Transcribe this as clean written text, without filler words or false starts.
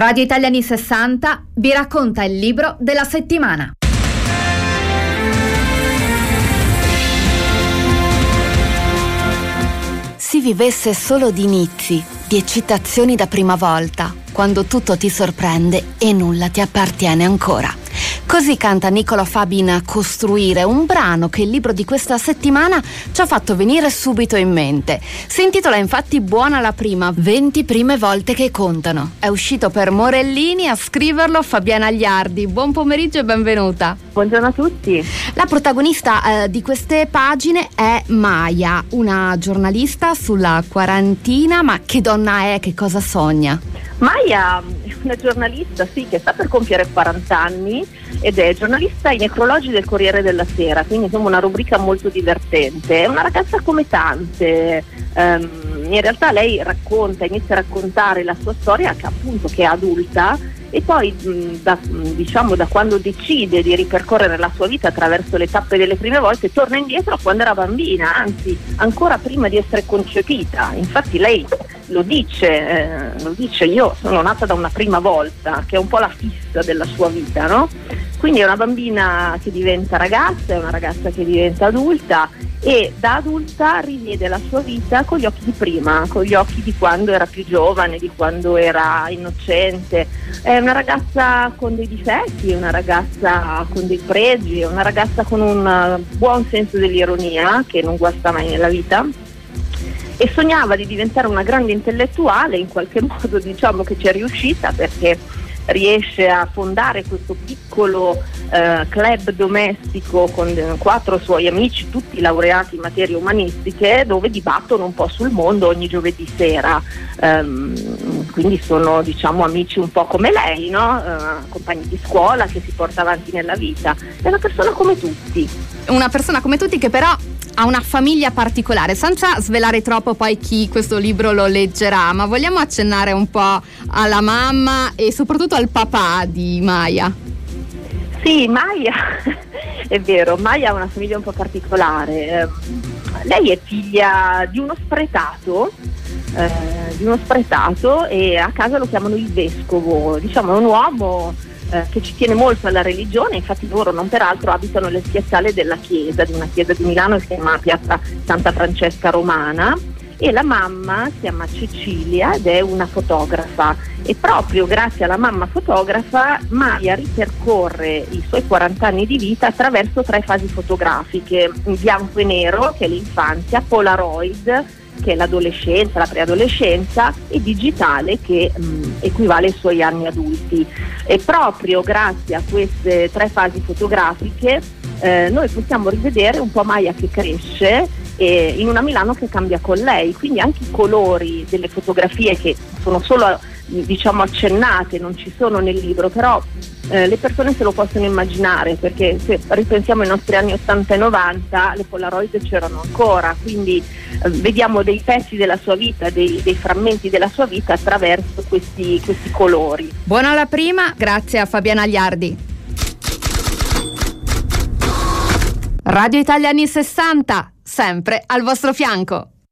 Radio Italia anni 60 vi racconta il libro della settimana. Si vivesse solo di inizi, di eccitazioni da prima volta, quando tutto ti sorprende e nulla ti appartiene ancora. Così canta Nicola Fabi in Costruire, un brano che il libro di questa settimana ci ha fatto venire subito in mente. Si intitola infatti Buona la prima, 20 prime volte che contano. È uscito per Morellini, a scriverlo Fabiana Agliardi. Buon pomeriggio e benvenuta. Buongiorno a tutti. La protagonista di queste pagine è Maya, una giornalista sulla quarantina, ma che donna è, che cosa sogna? Maya è una giornalista, sì, che sta per compiere 40 anni ed è giornalista ai necrologi del Corriere della Sera, quindi insomma una rubrica molto divertente. È una ragazza come tante, in realtà lei inizia a raccontare la sua storia che è adulta, e poi da quando decide di ripercorrere la sua vita attraverso le tappe delle prime volte torna indietro a quando era bambina, anzi ancora prima di essere concepita. Infatti lei lo dice, io sono nata da una prima volta, che è un po' la fissa della sua vita, no? Quindi è una bambina che diventa ragazza, è una ragazza che diventa adulta, e da adulta rivede la sua vita con gli occhi di prima, con gli occhi di quando era più giovane, di quando era innocente. È una ragazza con dei difetti, una ragazza con dei pregi, una ragazza con un buon senso dell'ironia che non guasta mai nella vita, e sognava di diventare una grande intellettuale. In qualche modo diciamo che ci è riuscita, perché riesce a fondare questo piccolo club domestico con 4 suoi amici, tutti laureati in materie umanistiche, dove dibattono un po' sul mondo ogni giovedì sera. Quindi sono, diciamo, amici un po' come lei, no? Compagni di scuola che si porta avanti nella vita. È una persona come tutti. Una persona come tutti, che però ha una famiglia particolare, senza svelare troppo poi chi questo libro lo leggerà, ma vogliamo accennare un po' alla mamma e soprattutto al papà di Maya. Sì, Maya, è vero, Maya ha una famiglia un po' particolare. Lei è figlia di uno spretato, e a casa lo chiamano il vescovo, diciamo è un uomo che ci tiene molto alla religione. Infatti loro non peraltro abitano le piazzale della chiesa, di una chiesa di Milano che si chiama Piazza Santa Francesca Romana, e la mamma si chiama Cecilia ed è una fotografa, e proprio grazie alla mamma fotografa Maya ripercorre i suoi 40 anni di vita attraverso 3 fasi fotografiche: in bianco e nero, che è l'infanzia, Polaroid, che è l'adolescenza, la preadolescenza, e digitale, che equivale ai suoi anni adulti. E proprio grazie a queste 3 fasi fotografiche noi possiamo rivedere un po' Maya che cresce in una Milano che cambia con lei. Quindi anche i colori delle fotografie, che sono solo diciamo accennate, non ci sono nel libro, però le persone se lo possono immaginare, perché se ripensiamo ai nostri anni 80 e 90 le Polaroid c'erano ancora, quindi vediamo dei pezzi della sua vita, dei frammenti della sua vita attraverso questi colori. Buona la prima, grazie a Fabiana Agliardi. Radio Italia anni 60, sempre al vostro fianco.